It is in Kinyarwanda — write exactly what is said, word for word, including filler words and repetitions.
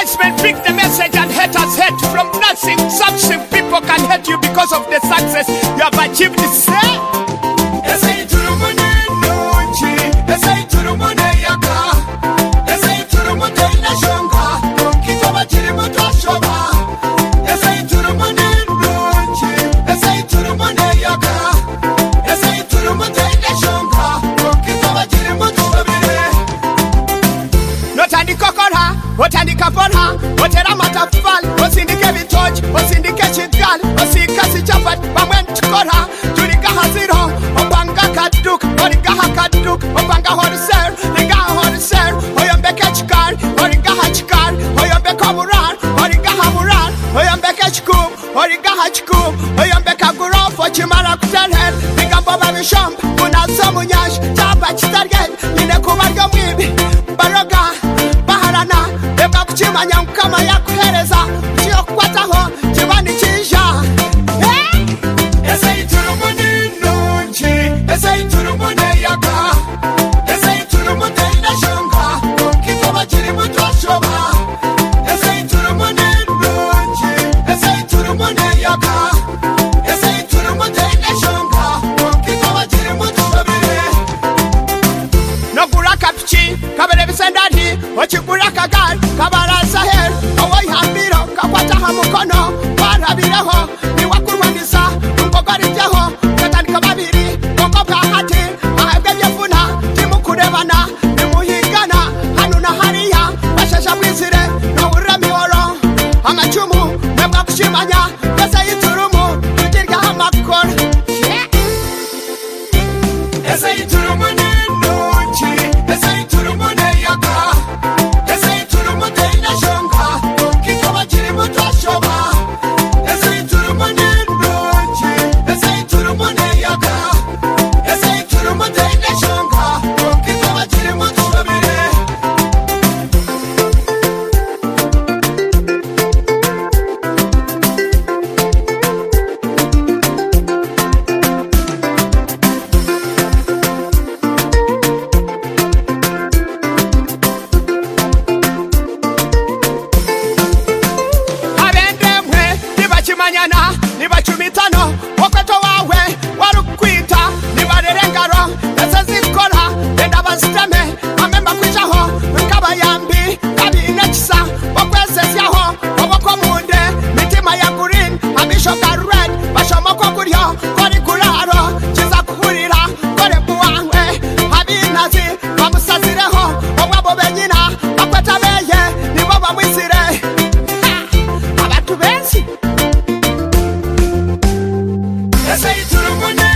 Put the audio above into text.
Statesmen pick the message and haters hate. From nothing, something people can hate you because of the success you have achieved. Say, Esay turumune nochi, Esay turumune yaka, Esay turumune nashonga, Kitaba chirimu twashoba. Esay turumune nochi, Esay turumune yaka, Esay turumune nashonga, Kitaba chirimu twashoba. Notandi kokora, otandi kapora, otera matafal, osindike bitoch, osindike chitgal, osikasi chapat, bamwen tukora, turika haziro, obanga kaduk, origa hakaduk, obanga horser, riga horser, oyambeke chikar, origa hachikar, oyambeke hamurar, origa hamurar, oyambeke chikum, origa hachikum, oyambeke gurof, ochimara kutelher, riga baba bisham, unazo munyash, chapa chitargel, yine kumarga mwibi, baroga, baharana, eba kuchimanya mkama ya kuhereza, chio kwataho, chibani chisha. Esay turumune nochi, Esay turumune yaka, Esay turumune nashonga, Kitaba chirimu twashoba. Esay turumune nochi, Esay turumune yaka, Esay turumune nashonga, Kitaba chirimu twashoba. Nogura kapichi, kabere bisendadi, ochigura kagal, kabara sahel, awai hambiro, kakwata hamukono, barabireho, niwakurwanisa, mbogarijeho, katani kababiri, ngomba hati, ahebyebyefuna, timukurebana, nimuhigana, hanu na hariya, bashasha mwizire, nowura mihoro, amacumu, nebwa kushimanya, Esay turumu, tugirya amakoro. Esay turumune nochi, Esay turumune yaka, Esay turumune nashonga, Kitaba chirimu twashoba. Esay turumune nochi, Esay turumune yaka, Esay turumune nashonga, Kitaba chirimu twashoba. Abendemwe nibachimanyana nibachumitano okweto wawe warukwita nibarerengaro esezikora enda basiteme amemba kwicaho nkabayambi kabinekisa okwesesyaho oboko munde mitima ya green abishoka red bashomoko kuryo kori kuraro kiza kuhurira kore buwangwe abinazi bamusazireho obwabo benyina bakweta beye nibo bamwisire. Abantu benshi. Esay turumune